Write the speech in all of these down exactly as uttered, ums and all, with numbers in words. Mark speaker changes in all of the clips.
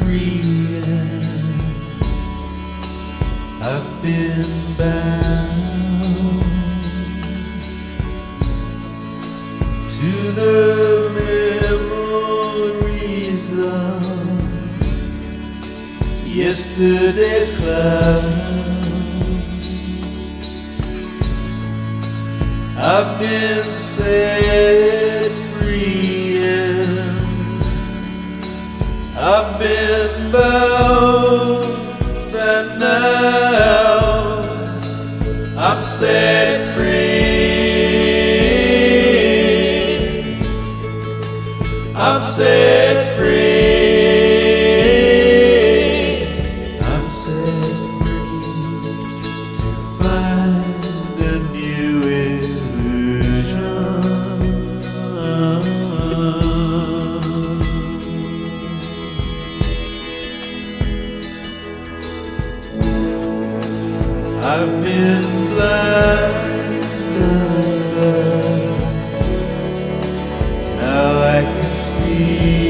Speaker 1: free and I've been bound to the memories of yesterday's clouds. I've been set free and I've been bound, and now I'm set free. I'm set free. I'm set free to find a new I've been blind, now I can see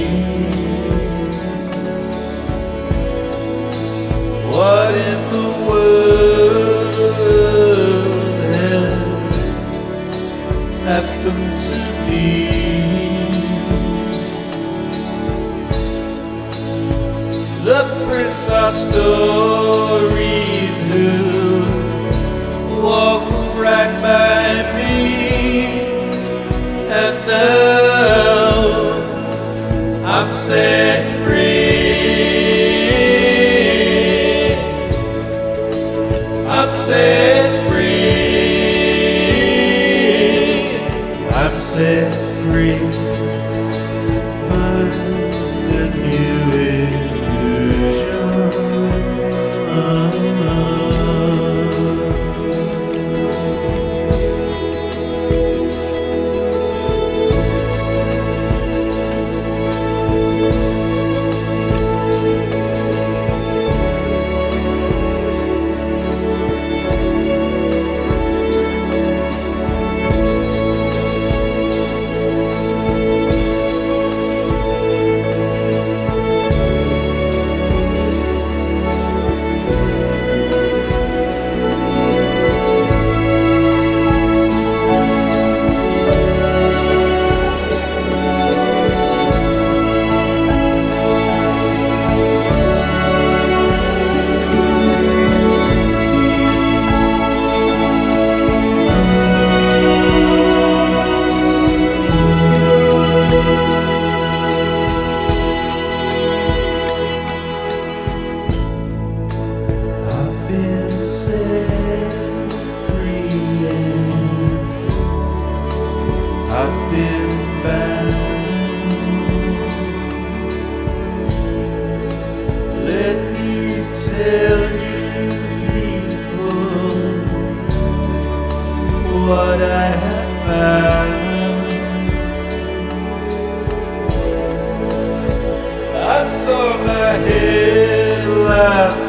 Speaker 1: what in the world has happened to me. The prints are stories who walks right by me, and now I'm set free. I'm set free. I'm set free to find a new illusion. I've been bound. Let me tell you, people, what I have found. I saw my head laugh